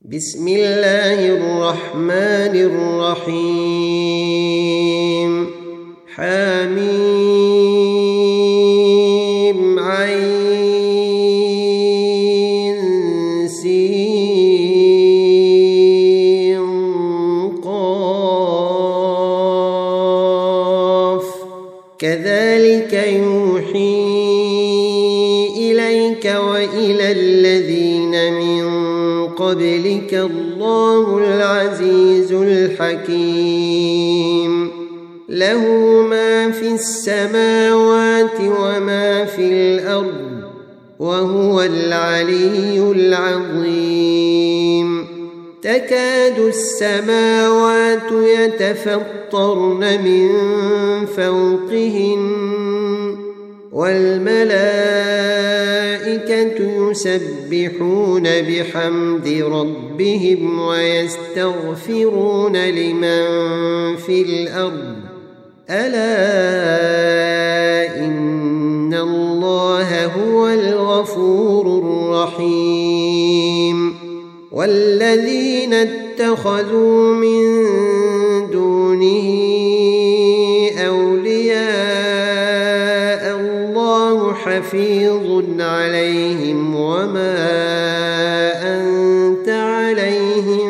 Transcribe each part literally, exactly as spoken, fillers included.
بسم الله الرحمن الرحيم حميم عين سين قاف كذلك يوحي إليك وإلى الذين من قبلك الله العزيز الحكيم له ما في السماوات وما في الأرض وهو العلي العظيم تكاد السماوات يتفطرن من فوقهن والملائكة يسبحون بحمد ربهم ويستغفرون لمن في الأرض ألا إن الله هو الغفور الرحيم والذين اتخذوا من دونه أولياء الله حفيظ عليهم وما أنت عليهم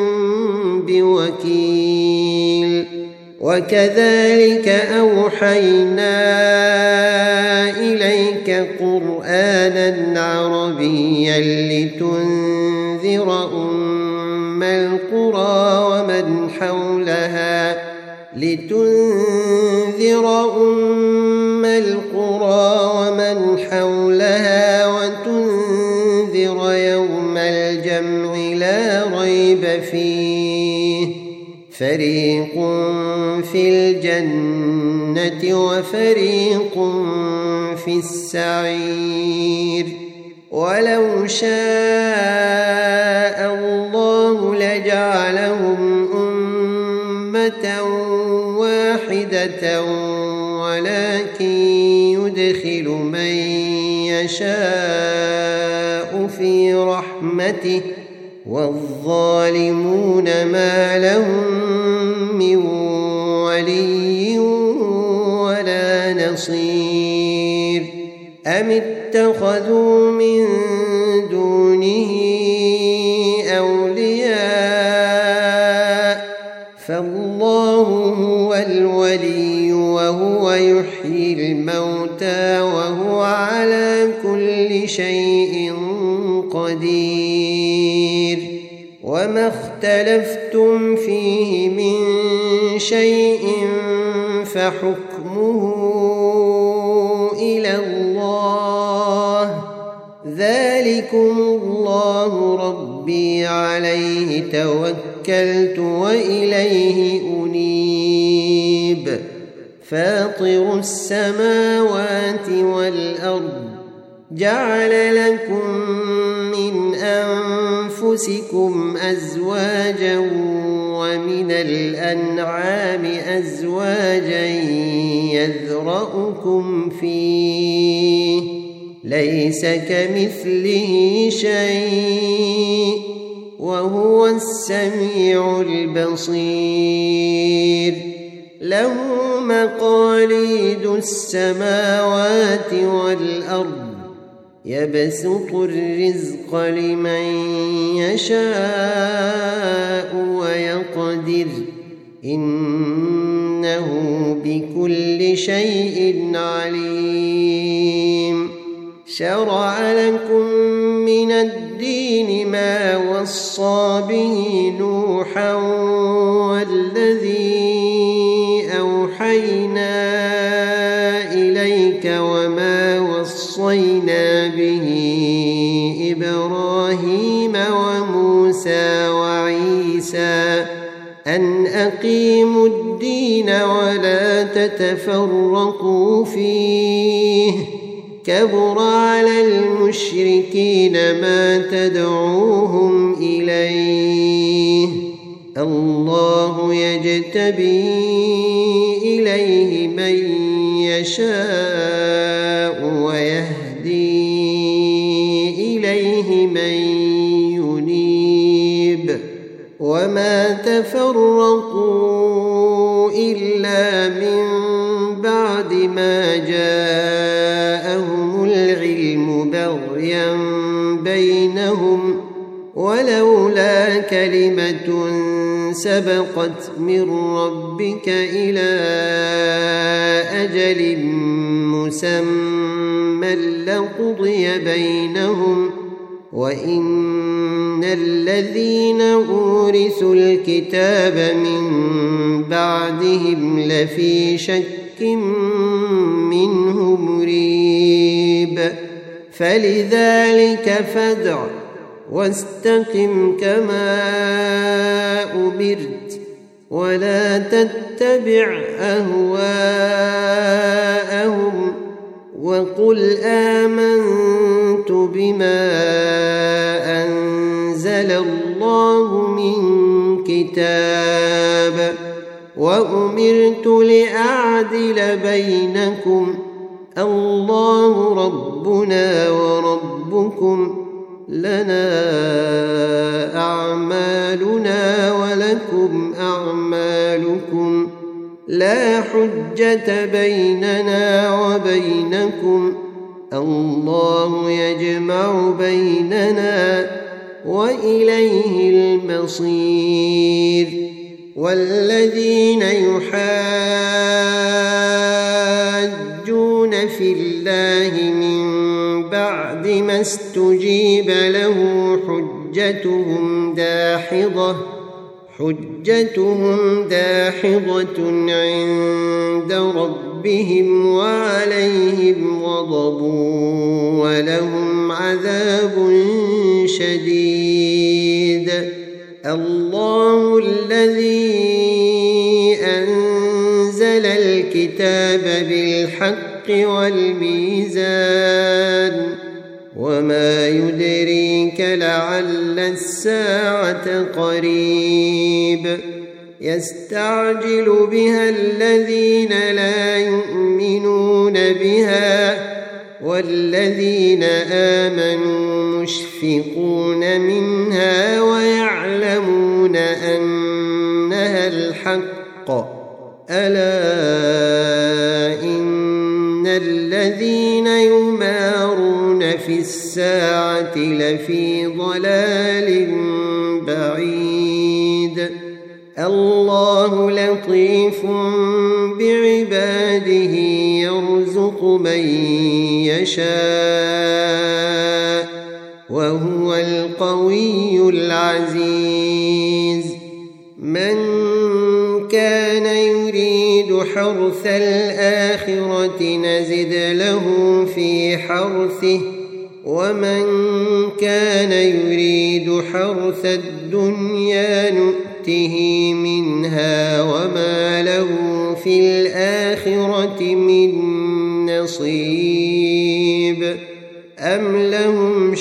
بوكيل وكذلك أوحينا إليك قرآنا عربيا لتنذر أم القرى ومن حولها لتنذر أم القرى ومن حولها وتنذر يوم الجمع لا ريب فيه فريق في الجنة وفريق في السعير ولو شاء الله لجعلهم أمة واحدة ولكن يدخل من يشاء في رحمته والظالمون ما لهم من ولي ولا نصير أم اتخذوا من دونه أولياء فالله هو الولي وهو يحيي الموتى وهو على كل شيء قدير وما اختلفتم فيه من شيء فحكمه إلى الله ذلكم الله ربي عليه توكلت وإليه أنيب فاطر السماوات والأرض جعل لكم من أنفسكم أزواجا ومن الأنعام أزواجا يذرأكم فيه ليس كمثله شيء وهو السميع البصير له مقاليد السماوات والأرض يبسط الرزق لمن يشاء ويقدر إنه بكل شيء عليم شرع لكم من الدين ما وصى به نوحا والذي أوحينا إليك وما وصينا به إبراهيم وموسى وعيسى أن أقيموا الدين ولا تتفرقوا فيه كبر على المشركين ما تدعوهم إليه الله يجتبي إليه من يشاء ويهدي إليه من ينيب وما تفرقوا إلا من بعد ما جاءهم العلم بغيا بينهم، ولولا كلمة سبقت من ربك إلى أجل مسمى لقضي بينهم، وإن الذين أورثوا الكتاب من بعدهم لفي شك منه مريب. فلذلك فادع واستقم كما أمرت، ولا تتبع أهواءهم، وقل آمنت بما أنزل الله من كتاب، وأمرت لأعدل بينكم، الله ربنا وربكم، لنا أعمالنا ولكم أعمالكم، لا حجة بيننا وبينكم، الله يجمع بيننا وإليه المصير. والذين يحاجون في الله من بعد ما استجيب له حجتهم داحضة حجتهم داحضة عند ربهم، وعليهم غضب ولهم عذاب شديد. الله الذي أنزل الكتاب بالحق والميزان، وما يدريك لعل الساعة قريب. يستعجل بها الذين لا يؤمنون بها، والذين آمنوا مشفقون منها ويعلمون أنها الحق. ألا إن الذين يمارون في الساعة لفي ضلال بعيد. الله لطيف بعباده يرزق من يشاء، وهو القوي العزيز. من كان يريد حرث الآخرة نزد له في حرثه، ومن كان يريد حرث الدنيا نؤته منها وما له في الآخرة من نصيب. أم لهم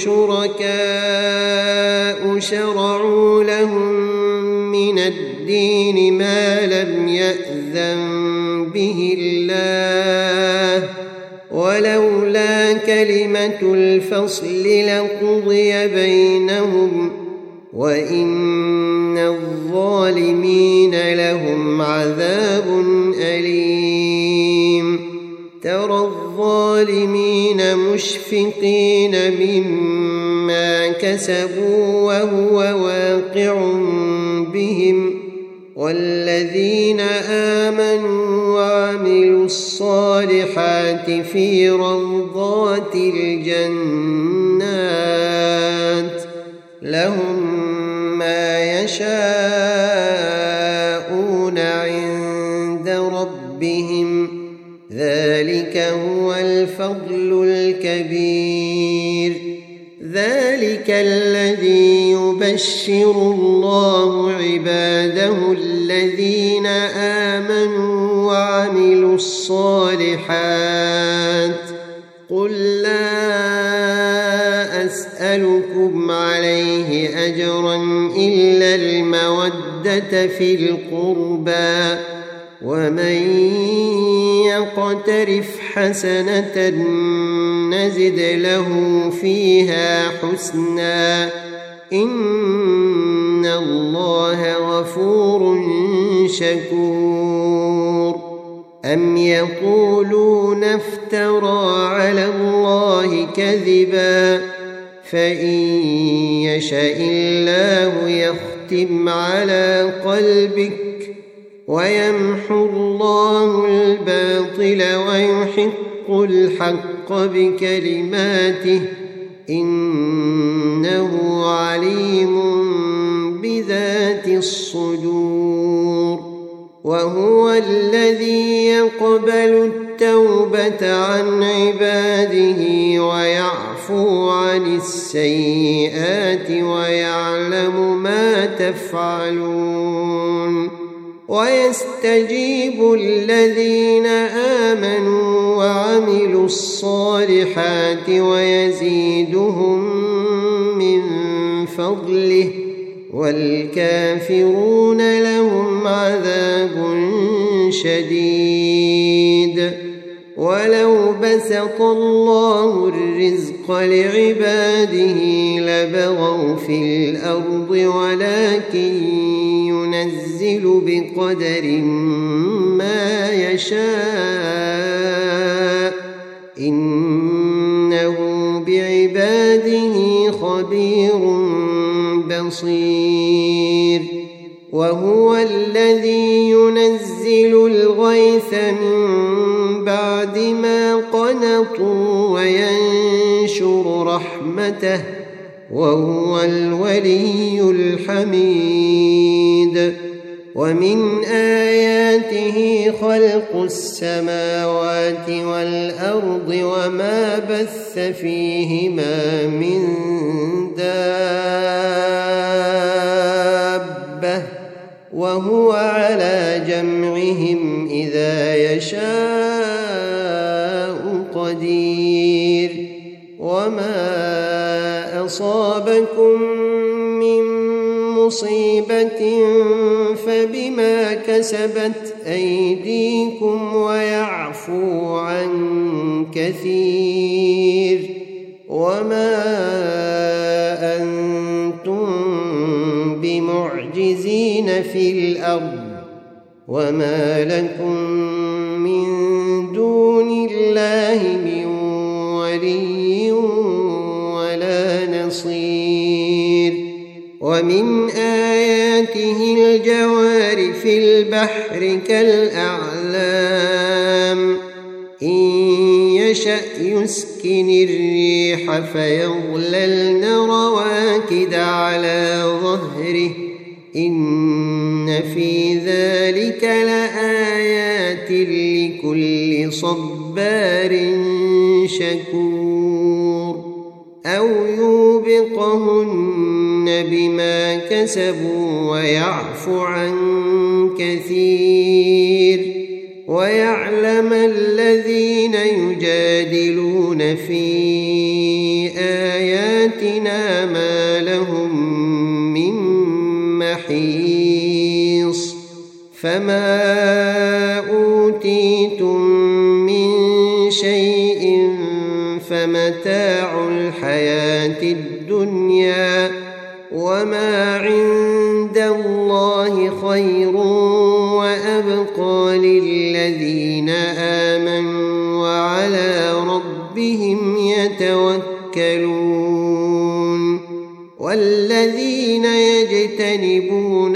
شركاء شرعوا لهم من الدين ما لم يأذن به الله، ولولا كلمة الفصل لقضي بينهم، وإن الظالمين لهم عذاب أليم. ترى الظالمين مشفقين مما كسبوا وهو واقع بهم، والذين آمنوا وعملوا الصالحات في روضات الجنات لهم ما يشاءون عند ربهم، ذلك هو الفضل الكبير. ذلك الذي يبشر الله عباده الذين آمنوا وعملوا الصالحات. قل لا أسألكم عليه أجرا إلا المودة في القربى، ومن يقترف حسنة نزد له فيها حسنا، إن الله الله غفور شكور. أم يقولون افترى على الله كذبا فإن يشأ الله يختم على قلبك ويمحو الله الباطل ويحق الحق بكلماته إنه عليم بذات الصدور. وهو الذي يقبل التوبة عن عباده ويعفو عن السيئات ويعلم ما تفعلون. ويستجيب الذين آمنوا وعملوا الصالحات ويزيدهم من فضله والكافرون لهم عذاب شديد. ولو بسط الله الرزق لعباده لبغوا في الأرض ولكن ينزل بقدر ما يشاء إنه بعباده خبير بصير. وهو الذي ينزل الغيث من بعد ما قنطوا وينشر رحمته وهو الولي الحميد. ومن آياته خلق السماوات والأرض وما بث فيهما من دابة وهو على جمعهم إذا يشاء قدير. وما أصابكم من مصيبة فبما كسبت أيديكم ويعفو عن كثير. وما أنتم بمعجزين في الأرض وما لكم من دون الله من ولي ولا نصير. ومن آياته الجوار في البحر كالأعلام إن يشأ يسكن الريح فيظللن رواكد على ظهره إن في ذلك لآيات لكل صبار شكور. أو يوبقهن بما كسبوا ويعفو عن كثير. ويعلم الذين يجادلون في آياتنا ما لهم من محيص. فما أوتيتم من شيء فمتاع الحياة الدنيا وما عند الله خير وأبقى للذين آمنوا وعلى ربهم يتوكلون. والذين يجتنبون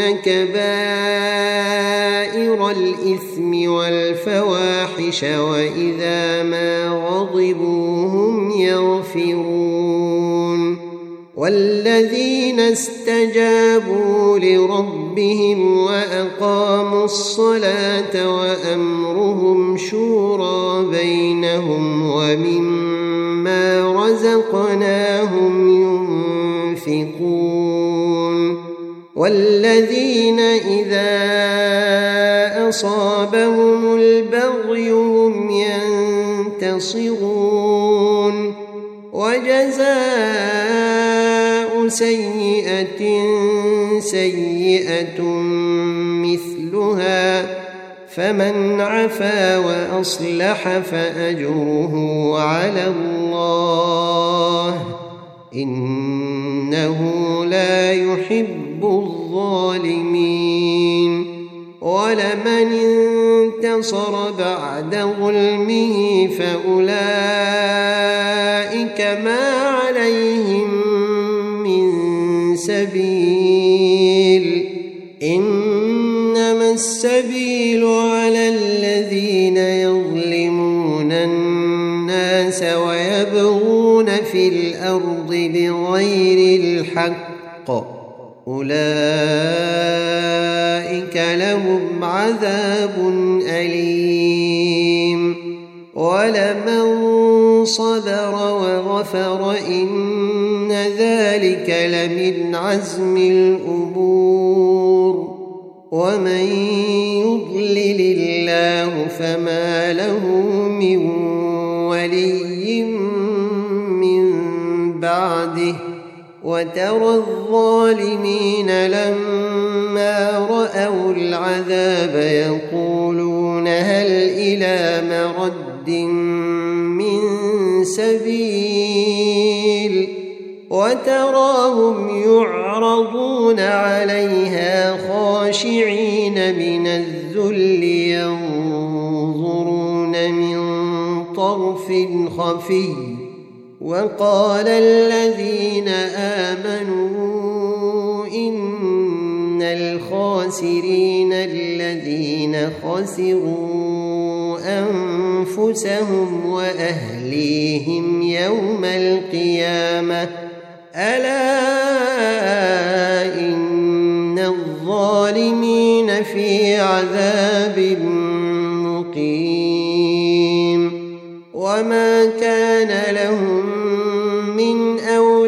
كبائر الإثم والفواحش وإذا ما غضبوا هم يغفرون. والذين استجابوا لربهم وأقاموا الصلاة وأمرهم شورى بينهم ومما رزقناهم ينفقون. والذين إذا أصابهم البغي هم ينتصرون. وجزاء سيئة سيئة مثلها فمن عفا وأصلح فأجره على الله إنه لا يحب يحب الظالمين ولمن انتصر بعد ظلمه فأولئك ما عليهم من سبيل إنما السبيل على الذين يظلمون الناس ويبغون في الأرض بغير الحق أولئك لهم عذاب أليم ولمن صبر وغفر إن ذلك لمن عزم الأمور ومن يضلل الله فما له من ولي من بعده وترى الظالمين لما رأوا العذاب يقولون هل إلى مرد من سبيل وتراهم يعرضون عليها خاشعين من الذل ينظرون من طرف خفي وقال الذين آمنوا إن الخاسرين الذين خسروا أنفسهم وأهليهم يوم القيامة ألا إن الظالمين في عذاب مقيم وما كان لهم من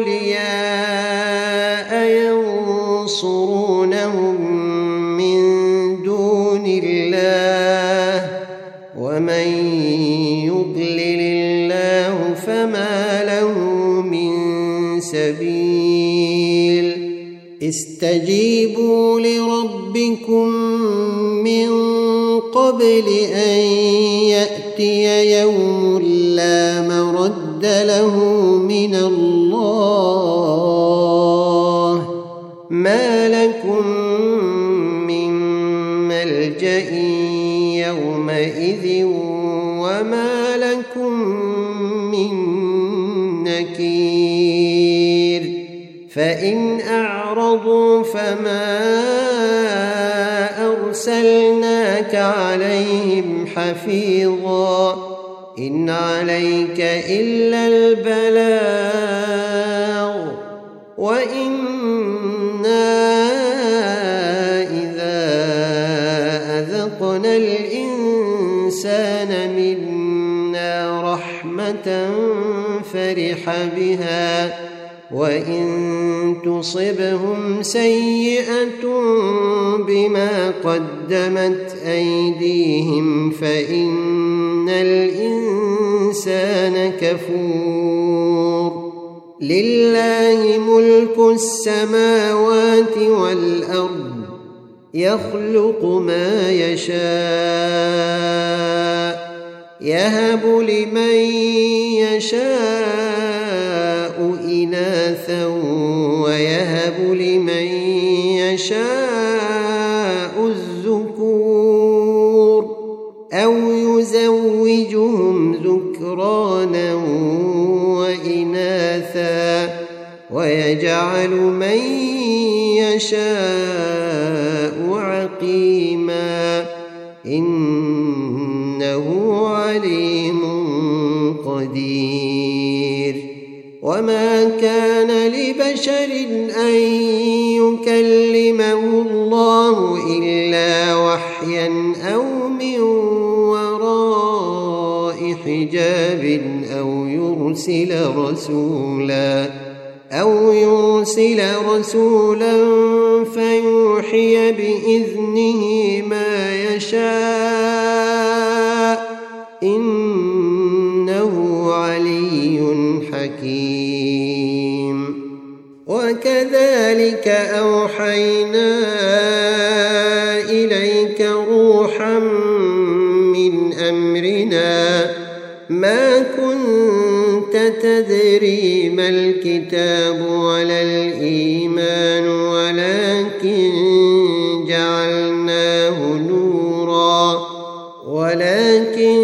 أولياء ينصرونهم من دون الله ومن يضلل الله فما له من سبيل استجيبوا لربكم من قبل أن يأتي يوم لا مرد له من الله ما لكم من ملجأ يومئذ وما لكم من نكير فإن أعرضوا فما أرسلناك عليهم حفيظا إن عليك إلا البلاغ وإنا إذا أذقنا الإنسان منا رحمة فرح بها وإن تصبهم سيئة بما قدمت أيديهم فإن الإنسان كفور لله ملك السماوات والأرض يخلق ما يشاء يهب لمن يشاء إناثا ويهب لمن يشاء الذكور أو يزوجهم ذكرانا وإناثا ويجعل من يشاء عقيما إنه عليم قدير وما كان لبشر أن يكلمه الله إلا وحيا أو من وراء حجاب أو يرسل رسولا أو يرسل رسولا فيوحي بإذنه ما يشاء إنه علي حكيم وكذلك أوحينا إليك روحا من أمرنا ما كنت تدري ما الكتاب ولا الإيمان ولكن ولكن جعلناه نورا ولكن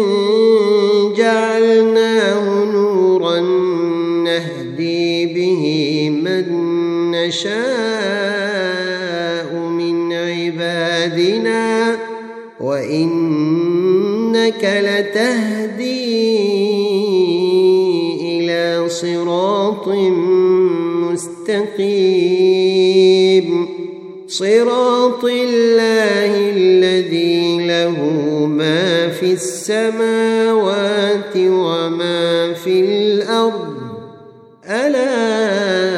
جعلناه نورا نهدي به من نشاء من عبادنا وإنك لتهدي إلى صراط مستقيم صراط الله الذي له ما في السماوات وما في الأرض ألا